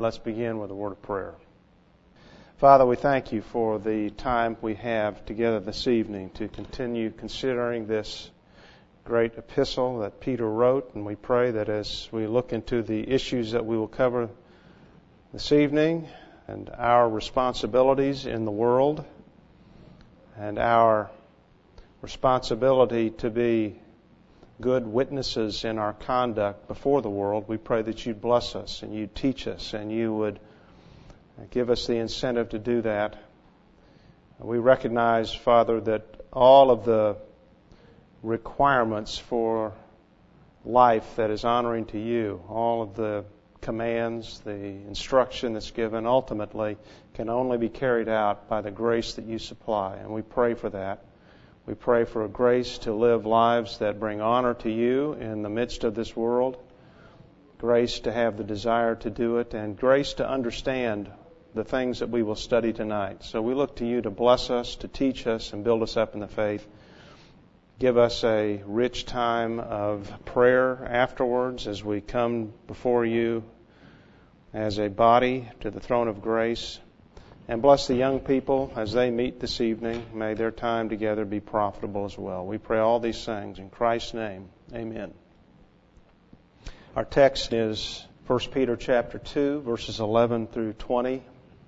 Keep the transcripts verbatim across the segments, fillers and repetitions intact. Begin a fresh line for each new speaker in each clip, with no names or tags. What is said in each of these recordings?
let's begin with a word of prayer. Father, we thank you for the time we have together this evening to continue considering this great epistle that Peter wrote, and we pray that as we look into the issues that we will cover this evening and our responsibilities in the world and our responsibility to be good witnesses in our conduct before the world, we pray that you'd bless us and you'd teach us and you would give us the incentive to do that. We recognize, Father, that all of the requirements for life that is honoring to you, all of the commands, the instruction that's given, ultimately can only be carried out by the grace that you supply. And we pray for that. We pray for a grace to live lives that bring honor to you in the midst of this world, grace to have the desire to do it, and grace to understand the things that we will study tonight. So we look to you to bless us, to teach us, and build us up in the faith. Give us a rich time of prayer afterwards as we come before you as a body to the throne of grace. And bless the young people as they meet this evening. May their time together be profitable as well. We pray all these things in Christ's name. Amen. Our text is First Peter chapter two, verses eleven through twenty.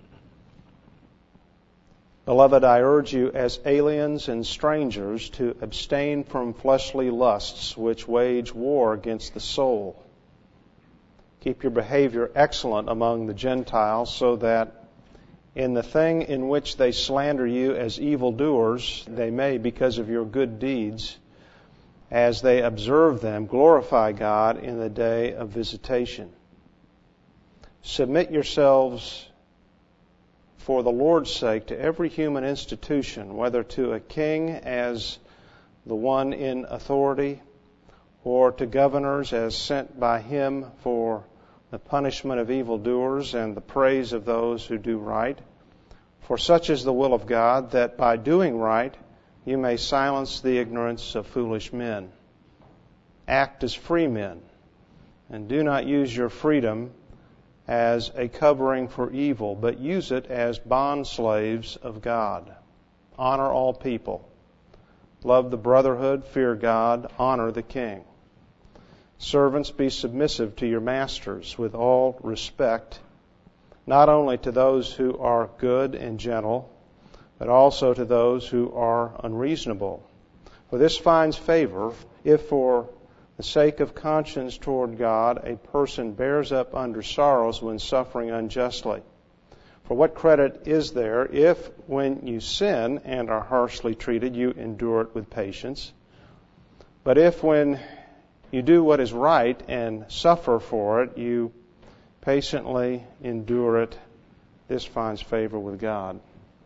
Beloved, I urge you as aliens and strangers to abstain from fleshly lusts which wage war against the soul. Keep your behavior excellent among the Gentiles, so that in the thing in which they slander you as evildoers, they may, because of your good deeds, as they observe them, glorify God in the day of visitation. Submit yourselves for the Lord's sake to every human institution, whether to a king as the one in authority, or to governors as sent by him for the punishment of evildoers and the praise of those who do right. For such is the will of God, that by doing right you may silence the ignorance of foolish men. Act as free men, and do not use your freedom as a covering for evil, but use it as bondslaves of God. Honor all people. Love the brotherhood, fear God, honor the king. Servants, be submissive to your masters with all respect, not only to those who are good and gentle, but also to those who are unreasonable. For this finds favor if for the sake of conscience toward God a person bears up under sorrows when suffering unjustly. For what credit is there if, when you sin and are harshly treated, you endure it with patience? But if, when you do what is right and suffer for it, you patiently endure it, this finds favor with God.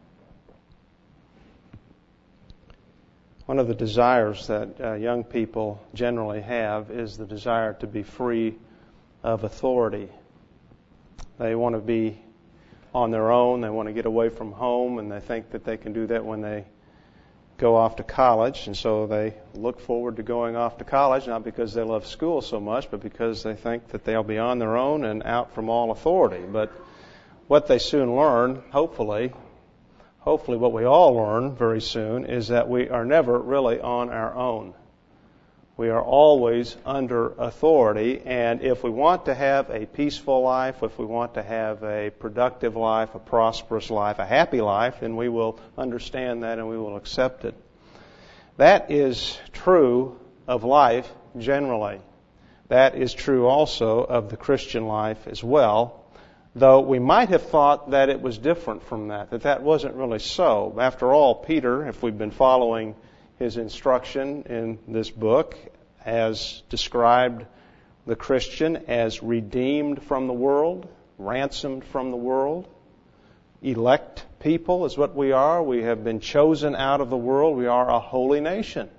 One of the desires that uh, young people generally have is the desire to be free of authority. They want to be on their own. They want to get away from home, and they think that they can do that when they go off to college. And so they look forward to going off to college, not because they love school so much, but because they think that they'll be on their own and out from all authority. But what they soon learn, hopefully, Hopefully what we all learn very soon is that we are never really on our own. We are always under authority, and if we want to have a peaceful life, if we want to have a productive life, a prosperous life, a happy life, then we will understand that and we will accept it. That is true of life generally. That is true also of the Christian life as well. Though we might have thought that it was different from that, that that wasn't really so. After all, Peter, if we've been following his instruction in this book, has described the Christian as redeemed from the world, ransomed from the world. Elect people is what we are. We have been chosen out of the world. We are a holy nation.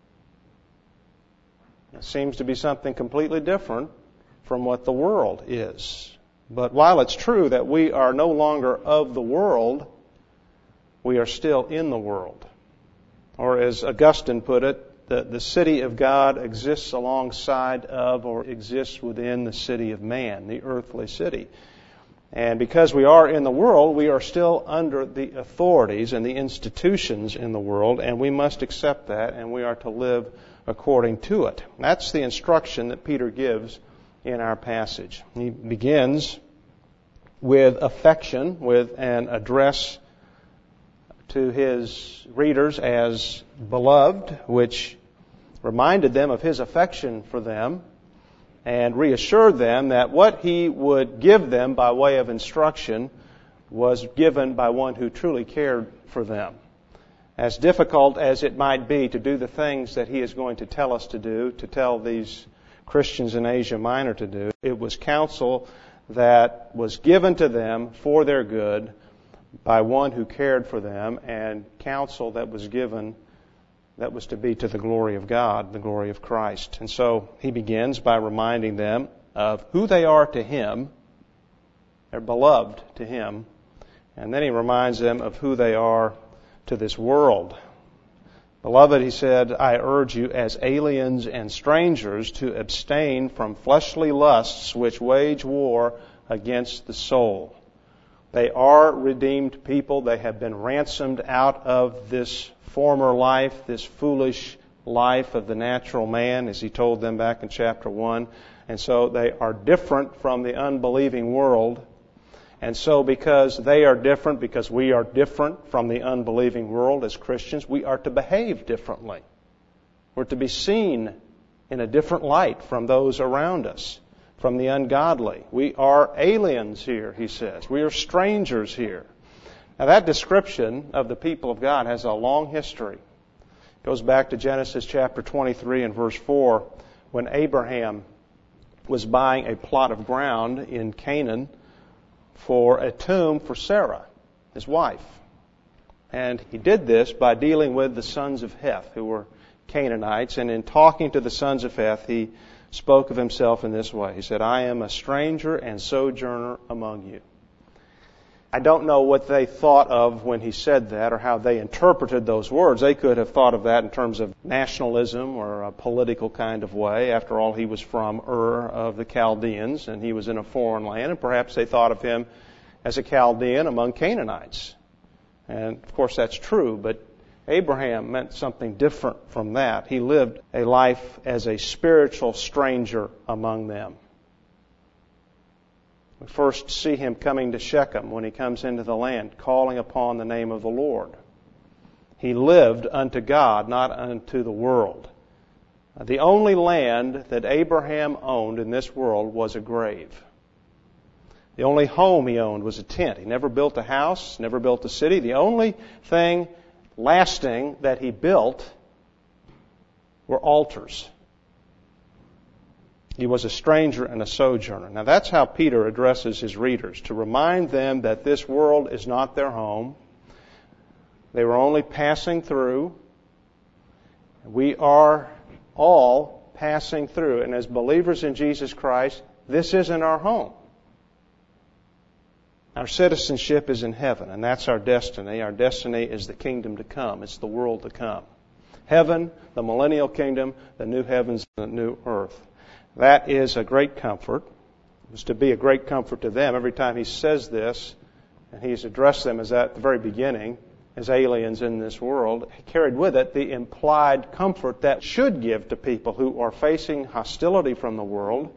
It seems to be something completely different from what the world is. But while it's true that we are no longer of the world, we are still in the world. Or as Augustine put it, the, the city of God exists alongside of or exists within the city of man, the earthly city. And because we are in the world, we are still under the authorities and the institutions in the world, and we must accept that, and we are to live according to it. That's the instruction that Peter gives in our passage. He begins with affection, with an address to his readers as beloved, which reminded them of his affection for them, and reassured them that what he would give them by way of instruction was given by one who truly cared for them. As difficult as it might be to do the things that he is going to tell us to do, to tell these Christians in Asia Minor to do, it was counsel that was given to them for their good by one who cared for them, and counsel that was given that was to be to the glory of God, the glory of Christ. And so he begins by reminding them of who they are to him. They're beloved to him. And then he reminds them of who they are to this world. Beloved, he said, I urge you as aliens and strangers to abstain from fleshly lusts which wage war against the soul. They are redeemed people. They have been ransomed out of this former life, this foolish life of the natural man, as he told them back in chapter one. And so they are different from the unbelieving world. And so because they are different, because we are different from the unbelieving world as Christians, we are to behave differently. We're to be seen in a different light from those around us, from the ungodly. We are aliens here, he says. We are strangers here. Now that description of the people of God has a long history. It goes back to Genesis chapter twenty-three and verse four, when Abraham was buying a plot of ground in Canaan for a tomb for Sarah, his wife. And he did this by dealing with the sons of Heth, who were Canaanites. And in talking to the sons of Heth, he spoke of himself in this way. He said, I am a stranger and sojourner among you. I don't know what they thought of when he said that or how they interpreted those words. They could have thought of that in terms of nationalism or a political kind of way. After all, he was from Ur of the Chaldeans, and he was in a foreign land, and perhaps they thought of him as a Chaldean among Canaanites. And, of course, that's true, but Abraham meant something different from that. He lived a life as a spiritual stranger among them. We first see him coming to Shechem when he comes into the land, calling upon the name of the Lord. He lived unto God, not unto the world. The only land that Abraham owned in this world was a grave. The only home he owned was a tent. He never built a house, never built a city. The only thing lasting that he built were altars. He was a stranger and a sojourner. Now that's how Peter addresses his readers, to remind them that this world is not their home. They were only passing through. We are all passing through. And as believers in Jesus Christ, this isn't our home. Our citizenship is in heaven, and that's our destiny. Our destiny is the kingdom to come. It's the world to come. Heaven, the millennial kingdom, the new heavens, and the new earth. That is a great comfort. It was to be a great comfort to them. Every time he says this, and he's addressed them as at the very beginning, as aliens in this world, he carried with it the implied comfort that should give to people who are facing hostility from the world,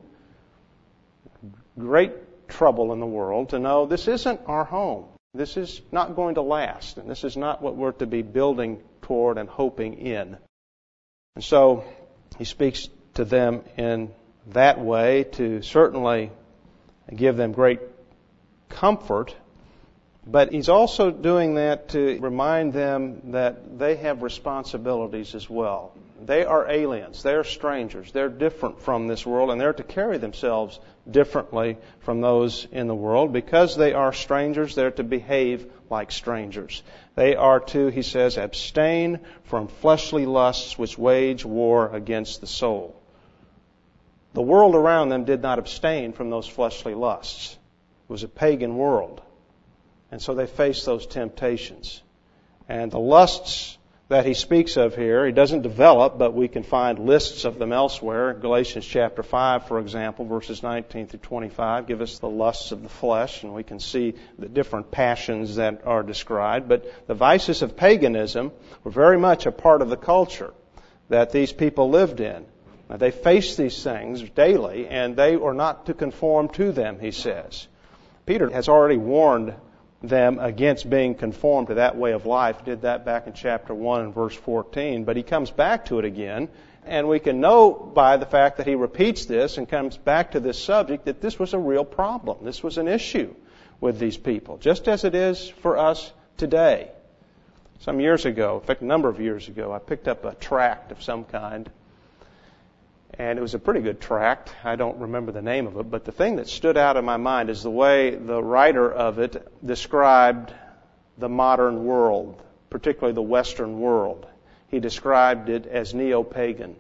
great trouble in the world, to know this isn't our home. This is not going to last, and this is not what we're to be building toward and hoping in. And so he speaks to them in that way to certainly give them great comfort, but he's also doing that to remind them that they have responsibilities as well. They are aliens. They're strangers. They're different from this world, and they're to carry themselves differently from those in the world. Because they are strangers, they're to behave like strangers. They are to, he says, abstain from fleshly lusts which wage war against the soul. The world around them did not abstain from those fleshly lusts. It was a pagan world. And so they faced those temptations. And the lusts that he speaks of here. He doesn't develop, but we can find lists of them elsewhere. Galatians chapter five, for example, verses nineteen through twenty-five, give us the lusts of the flesh, and we can see the different passions that are described. But the vices of paganism were very much a part of the culture that these people lived in. Now, they faced these things daily, and they were not to conform to them, he says. Peter has already warned them against being conformed to that way of life. He did that back in chapter one and verse fourteen. But he comes back to it again, and we can know by the fact that he repeats this and comes back to this subject that this was a real problem. This was an issue with these people, just as it is for us today. Some years ago, in fact, a number of years ago, I picked up a tract of some kind. And it was a pretty good tract. I don't remember the name of it, but the thing that stood out in my mind is the way the writer of it described the modern world, particularly the Western world. He described it as neo-pagan.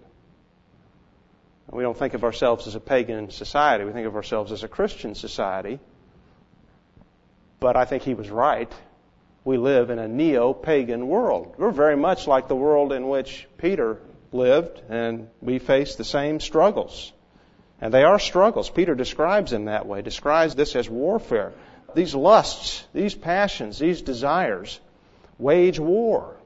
We don't think of ourselves as a pagan society. We think of ourselves as a Christian society. But I think he was right. We live in a neo-pagan world. We're very much like the world in which Peter lived, and we face the same struggles. And they are struggles. Peter describes them that way, describes this as warfare. These lusts, these passions, these desires wage war.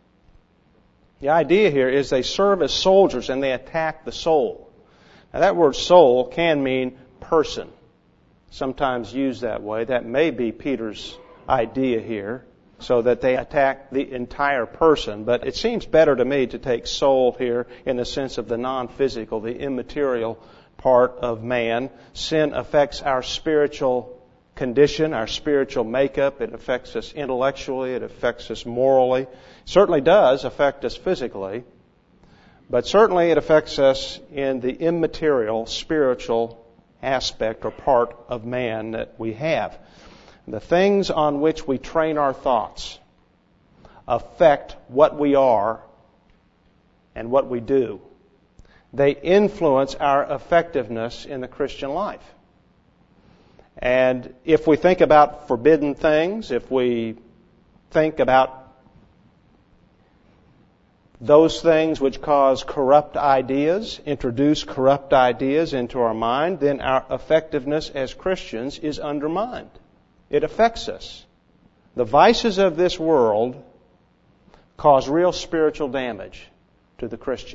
The idea here is they serve as soldiers and they attack the soul. Now that word soul can mean person. Sometimes used that way. That may be Peter's idea here, so that they attack the entire person. But it seems better to me to take soul here in the sense of the non-physical, the immaterial part of man. Sin affects our spiritual condition, our spiritual makeup. It affects us intellectually. It affects us morally. It certainly does affect us physically. But certainly it affects us in the immaterial, spiritual aspect or part of man that we have. The things on which we train our thoughts affect what we are and what we do. They influence our effectiveness in the Christian life. And if we think about forbidden things, if we think about those things which cause corrupt ideas, introduce corrupt ideas into our mind, then our effectiveness as Christians is undermined. It affects us. The vices of this world cause real spiritual damage to the Christian.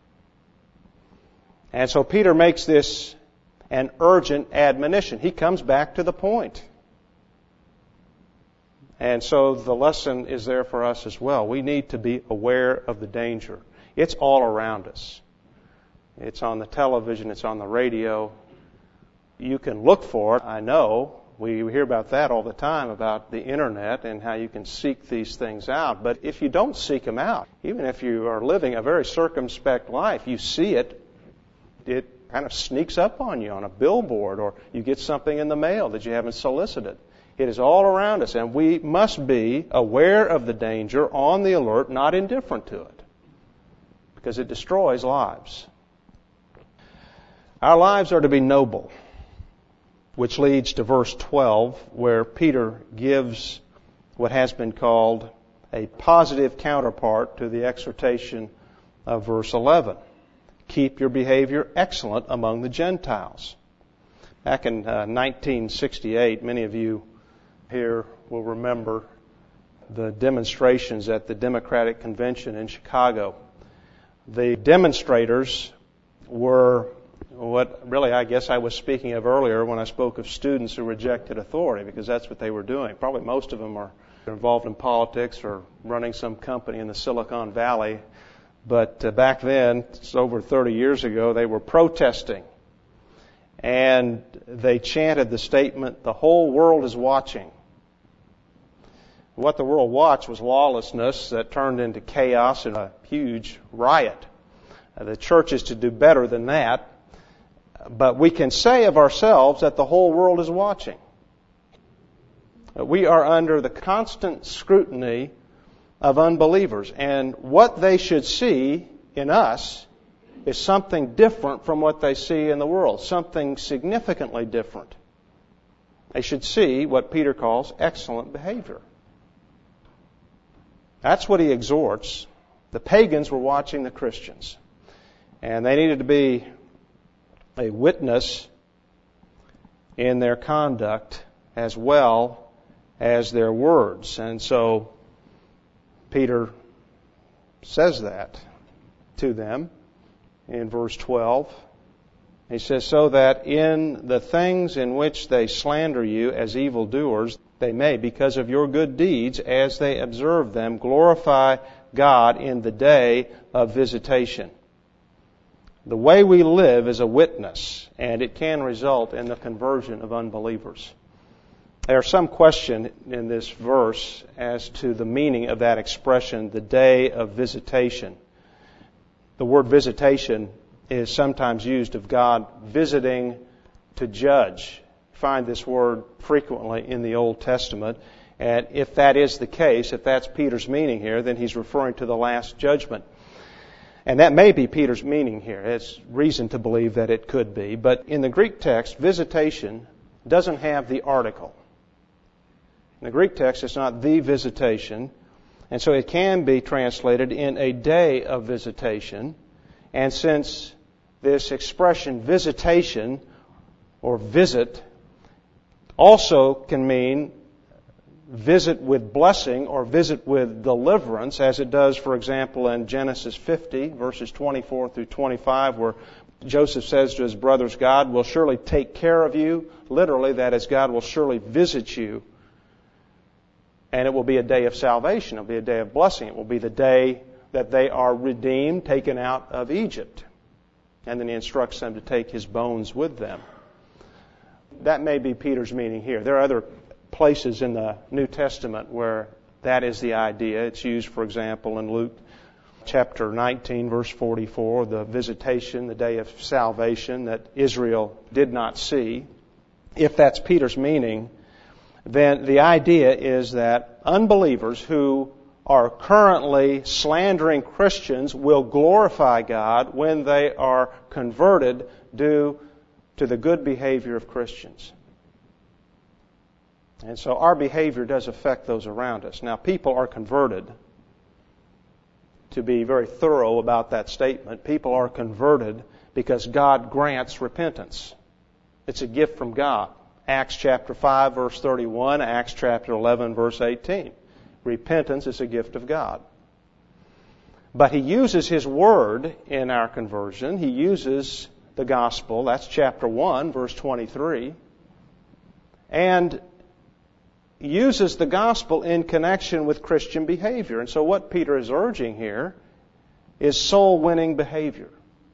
And so Peter makes this an urgent admonition. He comes back to the point. And so the lesson is there for us as well. We need to be aware of the danger. It's all around us. It's on the television. It's on the radio. You can look for it, I know. We hear about that all the time, about the internet and how you can seek these things out. But if you don't seek them out, even if you are living a very circumspect life, you see it, it kind of sneaks up on you on a billboard, or you get something in the mail that you haven't solicited. It is all around us, and we must be aware of the danger, on the alert, not indifferent to it, because it destroys lives. Our lives are to be noble, which leads to verse twelve, where Peter gives what has been called a positive counterpart to the exhortation of verse eleven. Keep your behavior excellent among the Gentiles. Back in uh, nineteen sixty-eight, many of you here will remember the demonstrations at the Democratic Convention in Chicago. The demonstrators were what really I guess I was speaking of earlier when I spoke of students who rejected authority, because that's what they were doing. Probably most of them are involved in politics or running some company in the Silicon Valley. But uh, back then, it's over thirty years ago, they were protesting. And they chanted the statement, "The whole world is watching." What the world watched was lawlessness that turned into chaos and a huge riot. Uh, the church is to do better than that. But we can say of ourselves that the whole world is watching. We are under the constant scrutiny of unbelievers. And what they should see in us is something different from what they see in the world. Something significantly different. They should see what Peter calls excellent behavior. That's what he exhorts The pagans were watching the Christians, and they needed to be a witness in their conduct as well as their words. And so Peter says that to them in verse twelve. He says, so that in the things in which they slander you as evildoers, they may, because of your good deeds, as they observe them, glorify God in the day of visitation. The way we live is a witness, and it can result in the conversion of unbelievers. There's some question in this verse as to the meaning of that expression, the day of visitation. The word visitation is sometimes used of God visiting to judge. You find this word frequently in the Old Testament. And if that is the case, if that's Peter's meaning here, then he's referring to the last judgment. And that may be Peter's meaning here. It's reason to believe that it could be. But in the Greek text, visitation doesn't have the article. In the Greek text, it's not the visitation. And so it can be translated in a day of visitation. And since this expression visitation or visit also can mean visit with blessing or visit with deliverance, as it does, for example, in Genesis fifty, verses twenty-four through twenty-five, where Joseph says to his brothers, God will surely take care of you. Literally, that is, God will surely visit you. And it will be a day of salvation. It will be a day of blessing. It will be the day that they are redeemed, taken out of Egypt. And then he instructs them to take his bones with them. That may be Peter's meaning here. There are other places in the New Testament where that is the idea. It's used, for example, in Luke chapter nineteen, verse forty-four, the visitation, the day of salvation that Israel did not see. If that's Peter's meaning, then the idea is that unbelievers who are currently slandering Christians will glorify God when they are converted due to the good behavior of Christians. And so our behavior does affect those around us. Now, people are converted. To be very thorough about that statement, people are converted because God grants repentance. It's a gift from God. Acts chapter five, verse thirty-one, Acts chapter eleven, verse eighteen. Repentance is a gift of God. But He uses His Word in our conversion. He uses the gospel. That's chapter one, verse twenty-three. And uses the gospel in connection with Christian behavior. And so what Peter is urging here is soul-winning behavior.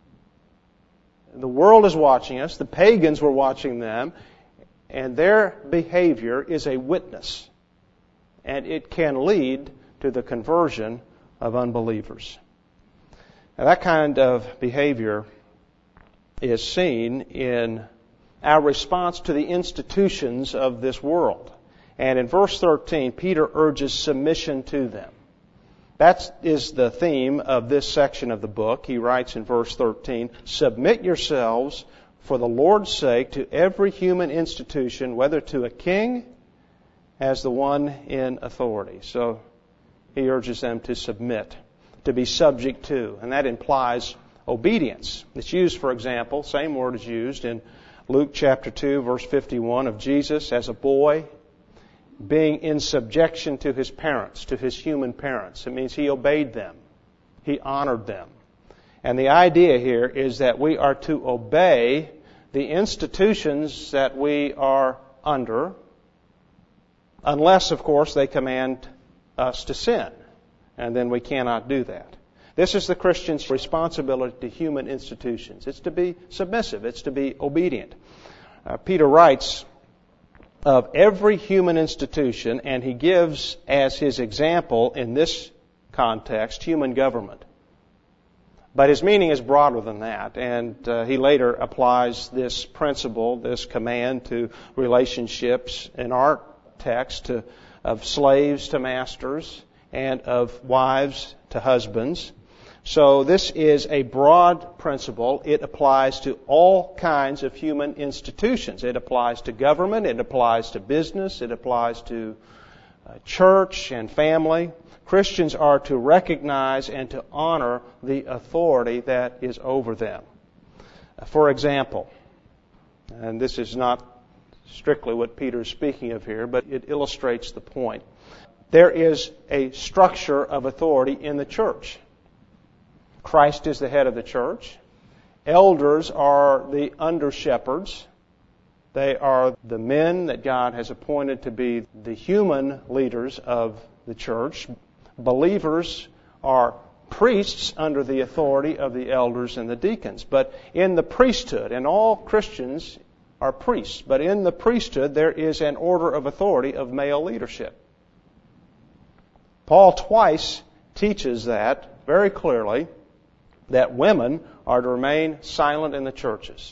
The world is watching us. The pagans were watching them. And their behavior is a witness. And it can lead to the conversion of unbelievers. Now, that kind of behavior is seen in our response to the institutions of this world. And in verse thirteen, Peter urges submission to them. That is the theme of this section of the book. He writes in verse thirteen, submit yourselves for the Lord's sake to every human institution, whether to a king as the one in authority. So he urges them to submit, to be subject to, and that implies obedience. It's used, for example, same word is used in Luke chapter two, verse fifty-one, of Jesus as a boy being in subjection to his parents, to his human parents. It means he obeyed them. He honored them. And the idea here is that we are to obey the institutions that we are under, unless, of course, they command us to sin. And then we cannot do that. This is the Christian's responsibility to human institutions. It's to be submissive. It's to be obedient. Uh, Peter writes of every human institution, and he gives as his example in this context human government. But his meaning is broader than that, and uh, he later applies this principle, this command, to relationships in our text to, of slaves to masters and of wives to husbands. So this is a broad principle. It applies to all kinds of human institutions. It applies to government. It applies to business. It applies to church and family, Christians are to recognize and to honor the authority that is over them. For example, and this is not strictly what Peter is speaking of here, but it illustrates the point. There is a structure of authority in the church. Christ is the head of the church. Elders are the under-shepherds. They are the men that God has appointed to be the human leaders of the church. Believers are priests under the authority of the elders and the deacons. But in the priesthood, and all Christians are priests, but in the priesthood there is an order of authority of male leadership. Paul twice teaches that very clearly, that women are to remain silent in the churches.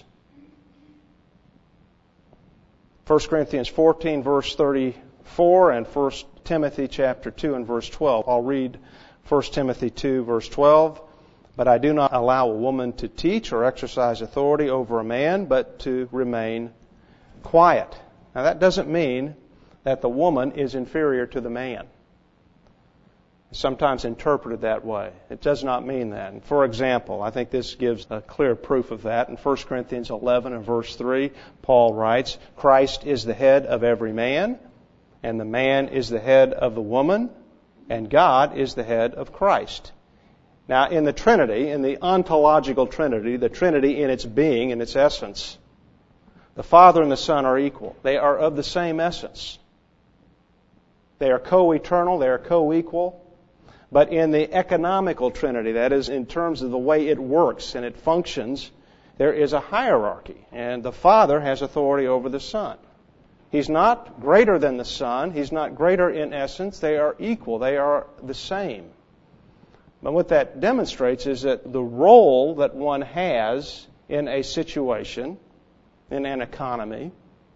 First Corinthians fourteen, verse thirty-four, and First Timothy chapter two and verse twelve. I'll read First Timothy two, verse twelve. But I do not allow a woman to teach or exercise authority over a man, but to remain quiet. Now that doesn't mean that the woman is inferior to the man. It's sometimes interpreted that way. It does not mean that. And for example, I think this gives a clear proof of that. In First Corinthians eleven and verse three, Paul writes, Christ is the head of every man, and the man is the head of the woman, and God is the head of Christ. Now, in the Trinity, in the ontological Trinity, the Trinity in its being, in its essence, the Father and the Son are equal. They are of the same essence. They are co-eternal, they are co-equal. But in the economical Trinity, that is, in terms of the way it works and it functions, there is a hierarchy. And the Father has authority over the Son. He's not greater than the Son. He's not greater in essence. They are equal. They are the same. But what that demonstrates is that the role that one has in a situation, in an economy,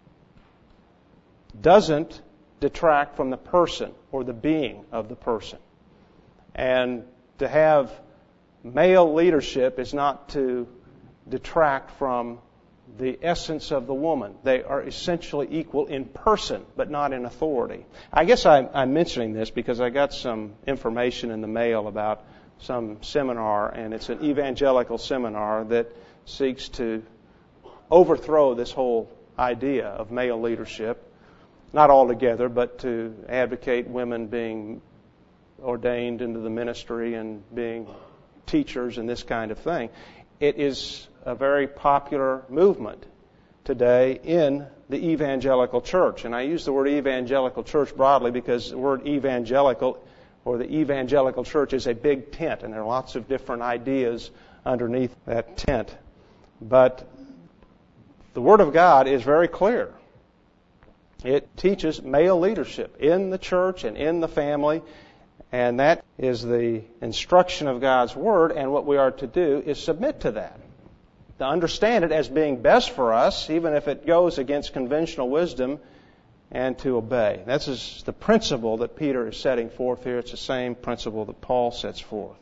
doesn't detract from the person or the being of the person. And to have male leadership is not to detract from the essence of the woman. They are essentially equal in person, but not in authority. I guess I, I'm mentioning this because I got some information in the mail about some seminar, and it's an evangelical seminar that seeks to overthrow this whole idea of male leadership. Not altogether, but to advocate women being ordained into the ministry and being teachers and this kind of thing. It is a very popular movement today in the evangelical church. And I use the word evangelical church broadly because the word evangelical or the evangelical church is a big tent, and there are lots of different ideas underneath that tent. But the Word of God is very clear. It teaches male leadership in the church and in the family, and that is the instruction of God's Word, and what we are to do is submit to that. To understand it as being best for us, even if it goes against conventional wisdom, and to obey. This is the principle that Peter is setting forth here. It's the same principle that Paul sets forth.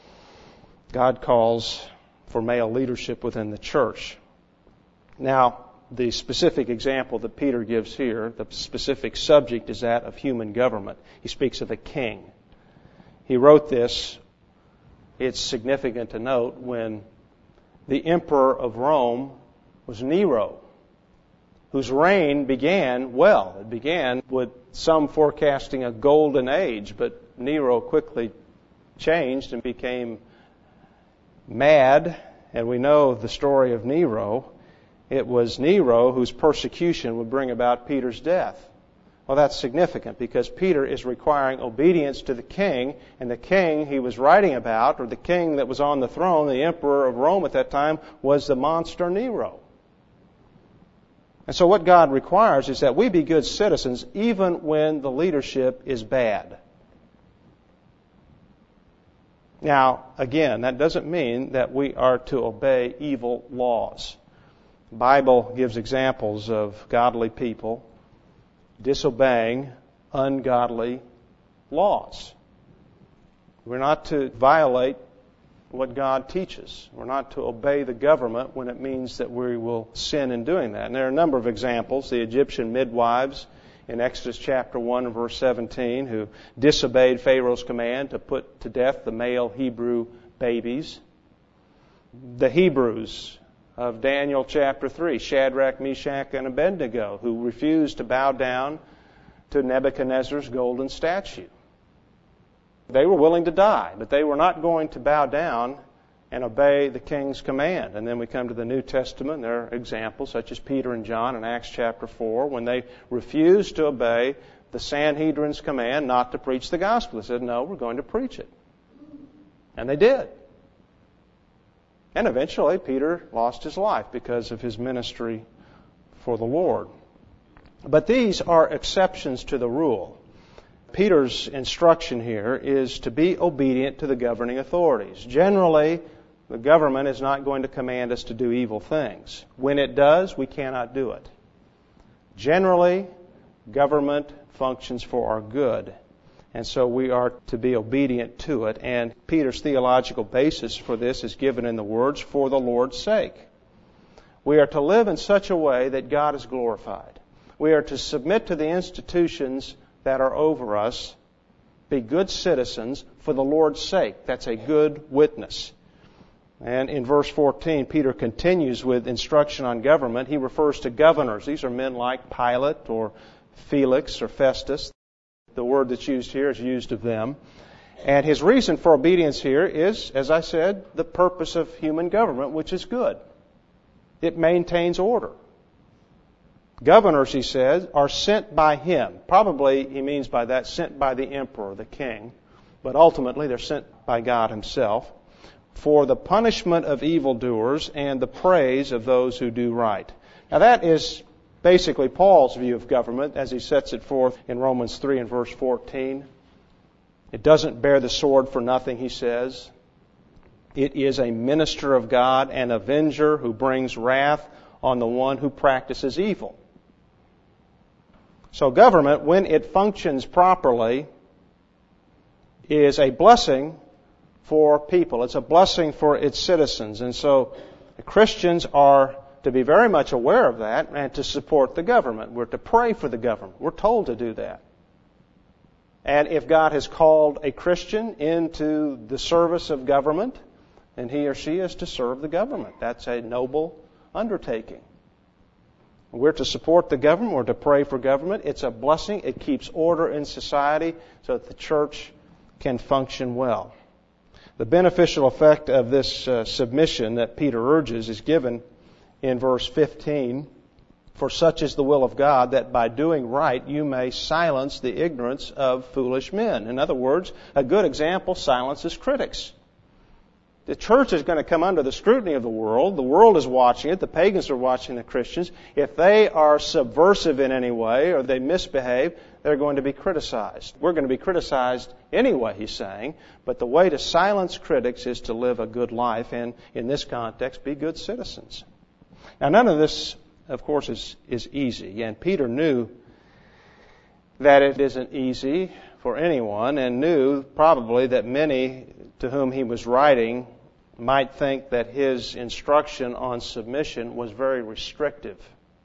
God calls for male leadership within the church. Now, the specific example that Peter gives here, the specific subject is that of human government. He speaks of a king. He wrote this, it's significant to note, when the emperor of Rome was Nero, whose reign began well. It began with some forecasting a golden age, but Nero quickly changed and became mad, and we know the story of Nero. It was Nero whose persecution would bring about Peter's death. Well, that's significant because Peter is requiring obedience to the king, and the king he was writing about, or the king that was on the throne, the emperor of Rome at that time, was the monster Nero. And so what God requires is that we be good citizens even when the leadership is bad. Now, again, that doesn't mean that we are to obey evil laws. The Bible gives examples of godly people disobeying ungodly laws. We're not to violate what God teaches. We're not to obey the government when it means that we will sin in doing that. And there are a number of examples. The Egyptian midwives in Exodus chapter one and verse seventeen, who disobeyed Pharaoh's command to put to death the male Hebrew babies. The Hebrews of Daniel chapter three, Shadrach, Meshach, and Abednego, who refused to bow down to Nebuchadnezzar's golden statue. They were willing to die, but they were not going to bow down and obey the king's command. And then we come to the New Testament. There are examples such as Peter and John in Acts chapter four, when they refused to obey the Sanhedrin's command not to preach the gospel. They said, no, we're going to preach it. And they did. And eventually Peter lost his life because of his ministry for the Lord. But these are exceptions to the rule. Peter's instruction here is to be obedient to the governing authorities. Generally, the government is not going to command us to do evil things. When it does, we cannot do it. Generally, government functions for our good. And so we are to be obedient to it. And Peter's theological basis for this is given in the words, for the Lord's sake. We are to live in such a way that God is glorified. We are to submit to the institutions that are over us, be good citizens for the Lord's sake. That's a good witness. And in verse fourteen, Peter continues with instruction on government. He refers to governors. These are men like Pilate or Felix or Festus. The word that's used here is used of them. And his reason for obedience here is, as I said, the purpose of human government, which is good. It maintains order. Governors, he says, are sent by him. Probably he means by that sent by the emperor, the king. But ultimately they're sent by God himself for the punishment of evildoers and the praise of those who do right. Now that is basically Paul's view of government as he sets it forth in Romans three and verse fourteen. It doesn't bear the sword for nothing, he says. It is a minister of God, an avenger who brings wrath on the one who practices evil. So government, when it functions properly, is a blessing for people. It's a blessing for its citizens. And so Christians are to be very much aware of that and to support the government. We're to pray for the government. We're told to do that. And if God has called a Christian into the service of government, then he or she is to serve the government. That's a noble undertaking. We're to support the government. We're to pray for government. It's a blessing. It keeps order in society so that the church can function well. The beneficial effect of this uh, submission that Peter urges is given in verse fifteen. For such is the will of God, that by doing right you may silence the ignorance of foolish men. In other words, a good example silences critics. The church is going to come under the scrutiny of the world. The world is watching it. The pagans are watching the Christians. If they are subversive in any way or they misbehave, they're going to be criticized. We're going to be criticized anyway, he's saying. But the way to silence critics is to live a good life and, in this context, be good citizens. Now, none of this, of course, is, is easy. And Peter knew that it isn't easy for anyone and knew probably that many to whom he was writing might think that his instruction on submission was very restrictive,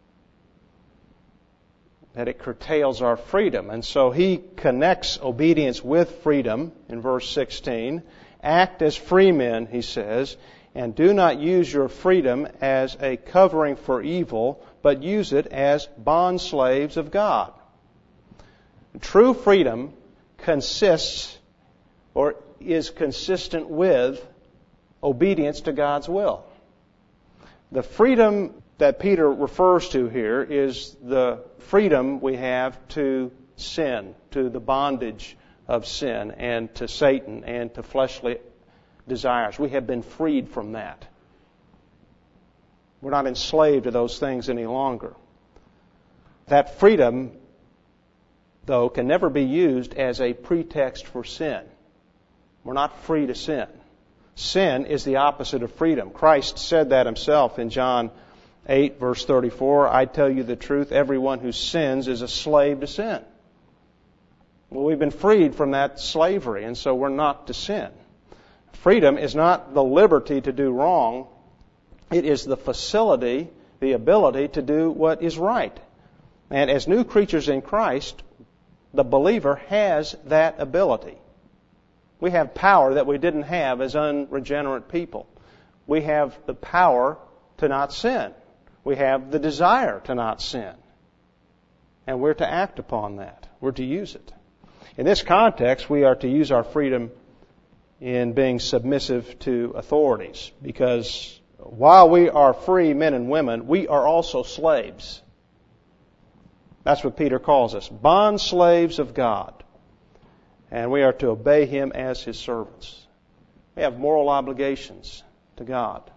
that it curtails our freedom. And so he connects obedience with freedom in verse sixteen. Act as free men, he says, and do not use your freedom as a covering for evil, but use it as bondslaves of God. True freedom consists or is consistent with obedience to God's will. The freedom that Peter refers to here is the freedom we have to sin, to the bondage of sin and to Satan and to fleshly desires. We have been freed from that. We're not enslaved to those things any longer. That freedom, though, can never be used as a pretext for sin. We're not free to sin. Sin is the opposite of freedom. Christ said that himself in John eight, verse thirty-four. I tell you the truth, everyone who sins is a slave to sin. Well, we've been freed from that slavery, and so we're not to sin. Freedom is not the liberty to do wrong. It is the facility, the ability to do what is right. And as new creatures in Christ, the believer has that ability. We have power that we didn't have as unregenerate people. We have the power to not sin. We have the desire to not sin. And we're to act upon that. We're to use it. In this context, we are to use our freedom in being submissive to authorities, because while we are free men and women, we are also slaves. That's what Peter calls us, bond slaves of God. And we are to obey Him as His servants. We have moral obligations to God.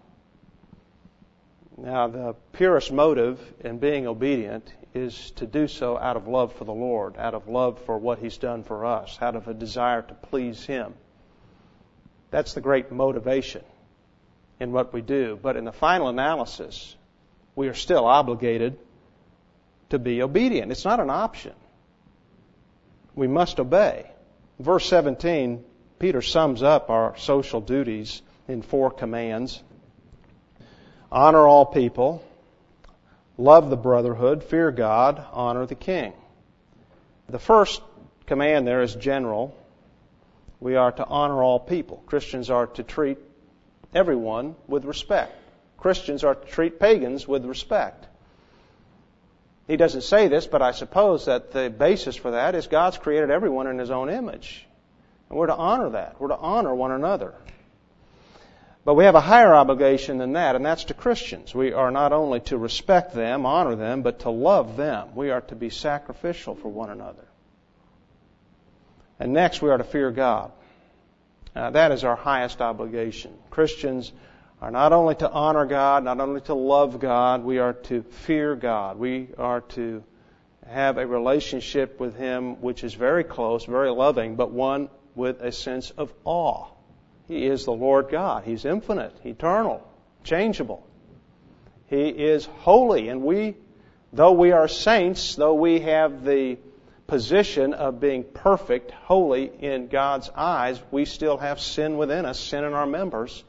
Now, the purest motive in being obedient is to do so out of love for the Lord, out of love for what He's done for us, out of a desire to please Him. That's the great motivation in what we do. But in the final analysis, we are still obligated to be obedient. It's not an option. We must obey. Verse seventeen, Peter sums up our social duties in four commands. Honor all people, love the brotherhood, fear God, honor the king. The first command there is general. We are to honor all people. Christians are to treat everyone with respect. Christians are to treat pagans with respect. He doesn't say this, but I suppose that the basis for that is God's created everyone in His own image. And we're to honor that. We're to honor one another. But we have a higher obligation than that, and that's to Christians. We are not only to respect them, honor them, but to love them. We are to be sacrificial for one another. And next, we are to fear God. Now, that is our highest obligation. Christians are not only to honor God, not only to love God, we are to fear God. We are to have a relationship with Him which is very close, very loving, but one with a sense of awe. He is the Lord God. He's infinite, eternal, changeable. He is holy, and we, though we are saints, though we have the position of being perfect, holy in God's eyes, we still have sin within us, sin in our members.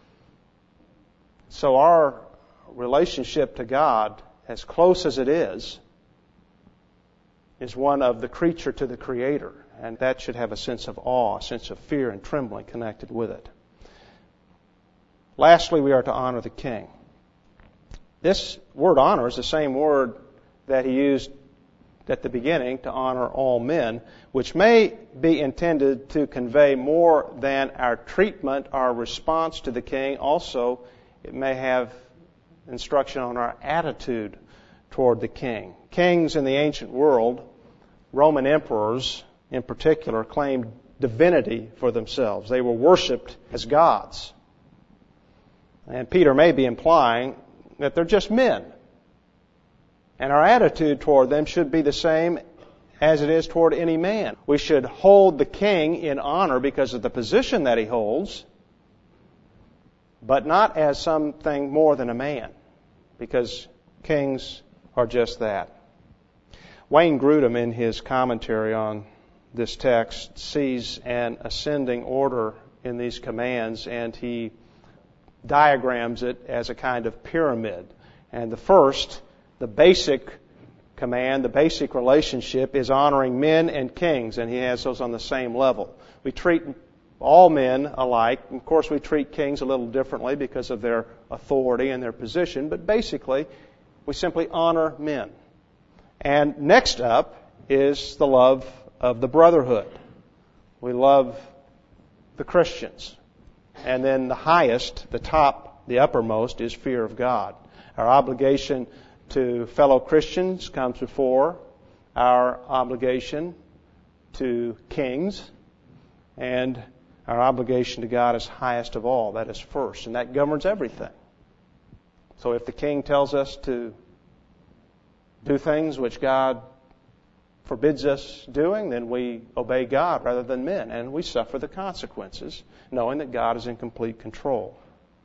So our relationship to God, as close as it is, is one of the creature to the Creator. And that should have a sense of awe, a sense of fear and trembling connected with it. Lastly, we are to honor the king. This word honor is the same word that he used at the beginning to honor all men, which may be intended to convey more than our treatment, our response to the king. Also, it may have instruction on our attitude toward the king. Kings in the ancient world, Roman emperors in particular, claimed divinity for themselves. They were worshipped as gods. And Peter may be implying that they're just men. And our attitude toward them should be the same as it is toward any man. We should hold the king in honor because of the position that he holds, but not as something more than a man, because kings are just that. Wayne Grudem, in his commentary on this text, sees an ascending order in these commands, and he diagrams it as a kind of pyramid. And the first, the basic command, the basic relationship is honoring men and kings, and he has those on the same level. We treat all men alike. Of course, we treat kings a little differently because of their authority and their position, but basically, we simply honor men. And next up is the love of the brotherhood. We love the Christians. And then the highest, the top, the uppermost is fear of God. Our obligation to fellow Christians comes before our obligation to kings, and our obligation to God is highest of all. That is first, and that governs everything. So if the king tells us to do things which God forbids us doing, then we obey God rather than men, and we suffer the consequences, knowing that God is in complete control.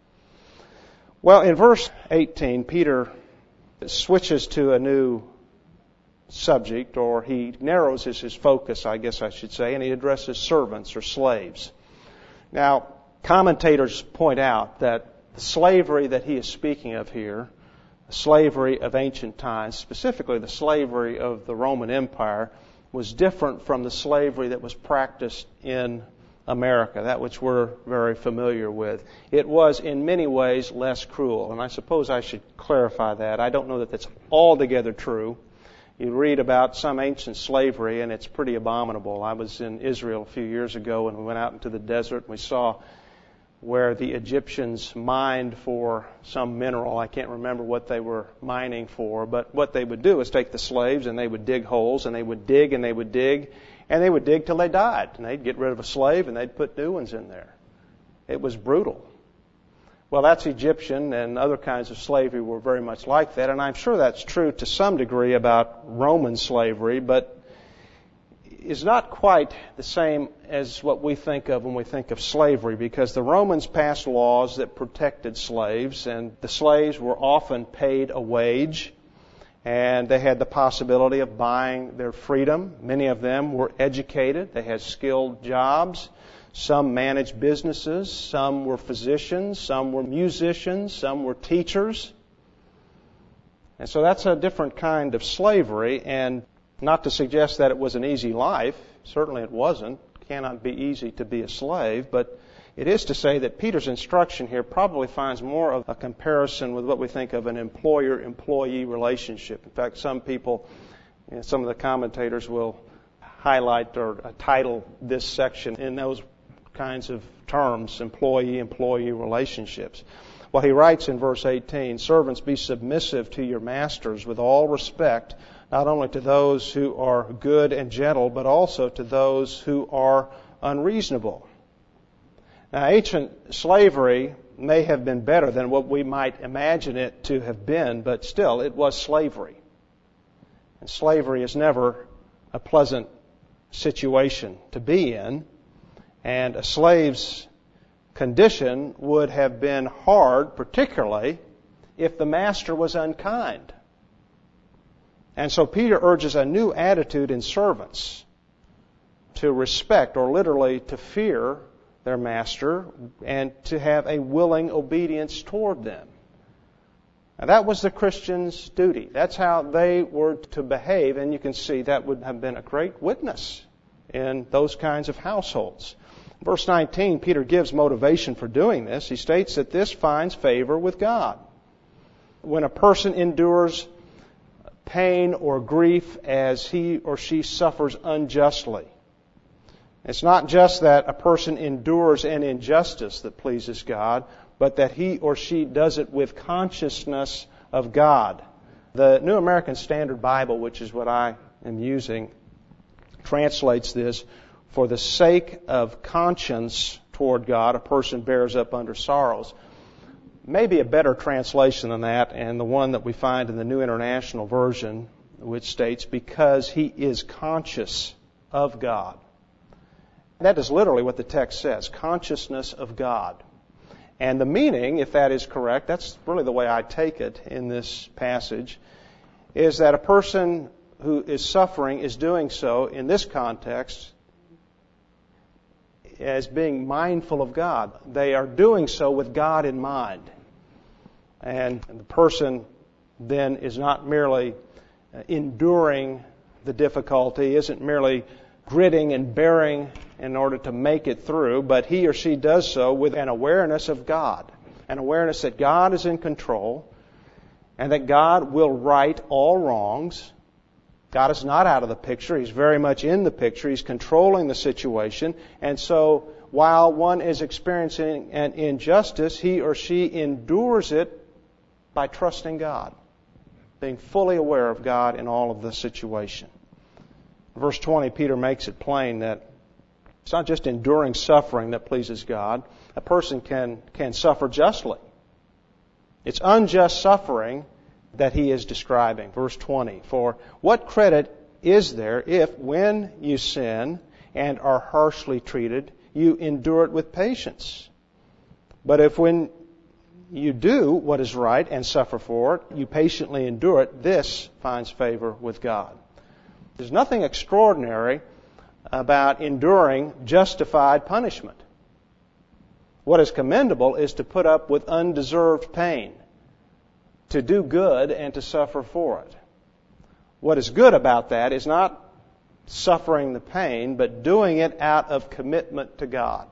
Well, in verse eighteen, Peter switches to a new subject, or he narrows his, his focus, I guess I should say, and he addresses servants or slaves. Now, commentators point out that the slavery that he is speaking of here slavery of ancient times, specifically the slavery of the Roman Empire, was different from the slavery that was practiced in America, that which we're very familiar with. It was in many ways less cruel, and I suppose I should clarify that. I don't know that that's altogether true. You read about some ancient slavery, and it's pretty abominable. I was in Israel a few years ago, and we went out into the desert, and we saw where the Egyptians mined for some mineral. I can't remember what they were mining for, but what they would do is take the slaves, and they would dig holes, and they would dig, and they would dig, and they would dig till they died. And they'd get rid of a slave, and they'd put new ones in there. It was brutal. Well, that's Egyptian, and other kinds of slavery were very much like that, and I'm sure that's true to some degree about Roman slavery, but is not quite the same as what we think of when we think of slavery, because the Romans passed laws that protected slaves, and the slaves were often paid a wage, and they had the possibility of buying their freedom. Many of them were educated. They had skilled jobs. Some managed businesses. Some were physicians. Some were musicians. Some were teachers. And so that's a different kind of slavery, and not to suggest that it was an easy life. Certainly it wasn't. It cannot be easy to be a slave, but it is to say that Peter's instruction here probably finds more of a comparison with what we think of an employer-employee relationship. In fact, some people, you know, some of the commentators will highlight or title this section in those kinds of terms, employee-employee relationships. Well, he writes in verse eighteen, "Servants, be submissive to your masters with all respect, not only to those who are good and gentle, but also to those who are unreasonable." Now, ancient slavery may have been better than what we might imagine it to have been, but still, it was slavery. And slavery is never a pleasant situation to be in, and a slave's condition would have been hard, particularly if the master was unkind. And so Peter urges a new attitude in servants to respect, or literally to fear, their master, and to have a willing obedience toward them. Now, that was the Christian's duty. That's how they were to behave, and you can see that would have been a great witness in those kinds of households. Verse nineteen, Peter gives motivation for doing this. He states that this finds favor with God. When a person endures pain or grief as he or she suffers unjustly, it's not just that a person endures an injustice that pleases God, but that he or she does it with consciousness of God. The New American Standard Bible, which is what I am using, translates this, "For the sake of conscience toward God, a person bears up under sorrows." Maybe a better translation than that, and the one that we find in the New International Version, which states, "Because he is conscious of God." That is literally what the text says, consciousness of God. And the meaning, if that is correct, that's really the way I take it in this passage, is that a person who is suffering is doing so in this context as being mindful of God. They are doing so with God in mind. And the person then is not merely enduring the difficulty, isn't merely gritting and bearing in order to make it through, but he or she does so with an awareness of God, an awareness that God is in control and that God will right all wrongs. God is not out of the picture. He's very much in the picture. He's controlling the situation. And so while one is experiencing an injustice, he or she endures it by trusting God, being fully aware of God in all of the situation. Verse twenty, Peter makes it plain that it's not just enduring suffering that pleases God. A person can, can suffer justly. It's unjust suffering that he is describing. Verse twenty, "For what credit is there if, when you sin and are harshly treated, you endure it with patience? But if when you do what is right and suffer for it, you patiently endure it, this finds favor with God." There's nothing extraordinary about enduring justified punishment. What is commendable is to put up with undeserved pain. to do good and to suffer for it. What is good about that is not suffering the pain, but doing it out of commitment to God.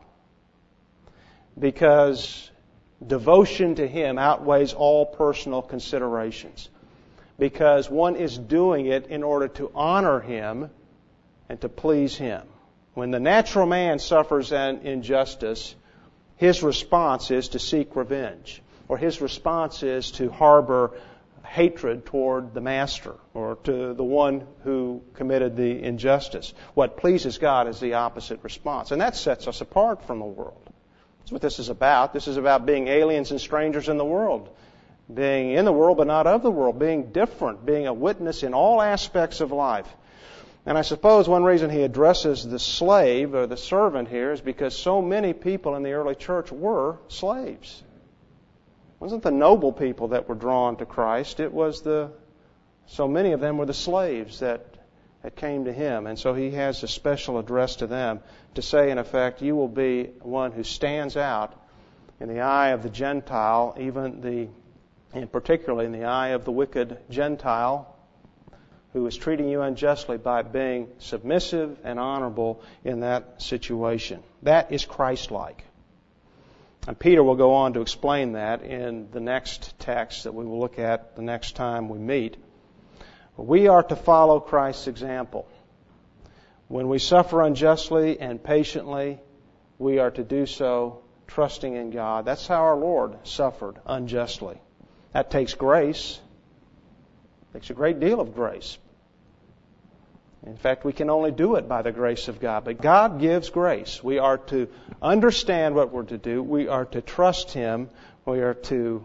Because devotion to Him outweighs all personal considerations. Because one is doing it in order to honor Him and to please Him. When the natural man suffers an injustice, his response is to seek revenge, or his response is to harbor hatred toward the master or to the one who committed the injustice. What pleases God is the opposite response, and that sets us apart from the world. That's what this is about. This is about being aliens and strangers in the world, being in the world but not of the world, being different, being a witness in all aspects of life. And I suppose one reason he addresses the slave or the servant here is because so many people in the early church were slaves. It wasn't the noble people that were drawn to Christ. It was the, so many of them were the slaves that, that came to Him. And so He has a special address to them to say, in effect, you will be one who stands out in the eye of the Gentile, even the, and particularly in the eye of the wicked Gentile who is treating you unjustly, by being submissive and honorable in that situation. That is Christ-like. And Peter will go on to explain that in the next text that we will look at the next time we meet. We are to follow Christ's example. When we suffer unjustly and patiently, we are to do so trusting in God. That's how our Lord suffered unjustly. That takes grace. It takes a great deal of grace. In fact, we can only do it by the grace of God. But God gives grace. We are to understand what we're to do. We are to trust Him. We are to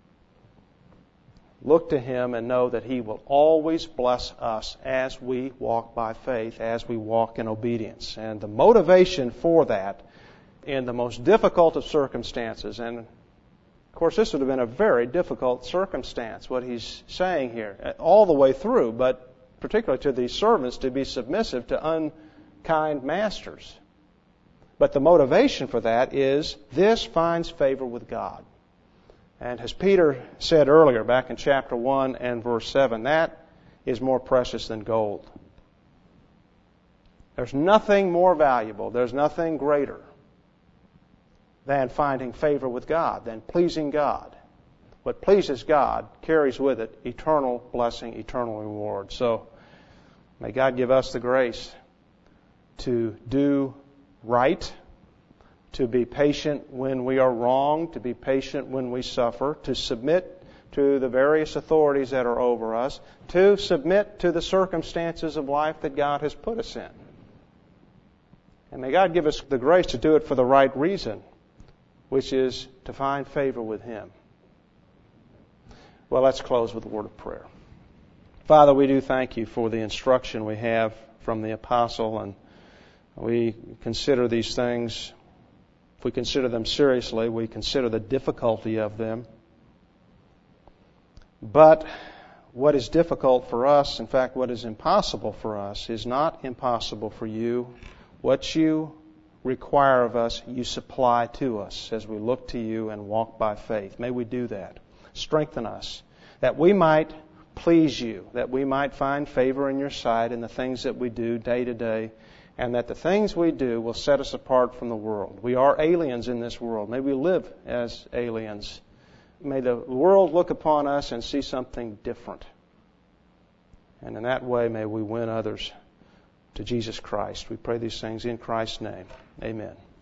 look to Him and know that He will always bless us as we walk by faith, as we walk in obedience. And the motivation for that in the most difficult of circumstances, and of course this would have been a very difficult circumstance, what he's saying here, all the way through, but particularly to these servants, to be submissive to unkind masters. But the motivation for that is this finds favor with God. And as Peter said earlier, back in chapter one and verse seven, that is more precious than gold. There's nothing more valuable, there's nothing greater than finding favor with God, than pleasing God. What pleases God carries with it eternal blessing, eternal reward. So may God give us the grace to do right, to be patient when we are wrong, to be patient when we suffer, to submit to the various authorities that are over us, to submit to the circumstances of life that God has put us in. And may God give us the grace to do it for the right reason, which is to find favor with Him. Well, let's close with a word of prayer. Father, we do thank You for the instruction we have from the apostle, and we consider these things. If we consider them seriously, we consider the difficulty of them. But what is difficult for us, in fact, what is impossible for us, is not impossible for You. What You require of us, You supply to us as we look to You and walk by faith. May we do that. Strengthen us, that we might please You, that we might find favor in Your sight in the things that we do day to day, and that the things we do will set us apart from the world. We are aliens in this world. May we live as aliens. May the world look upon us and see something different. And in that way, may we win others to Jesus Christ. We pray these things in Christ's name. Amen.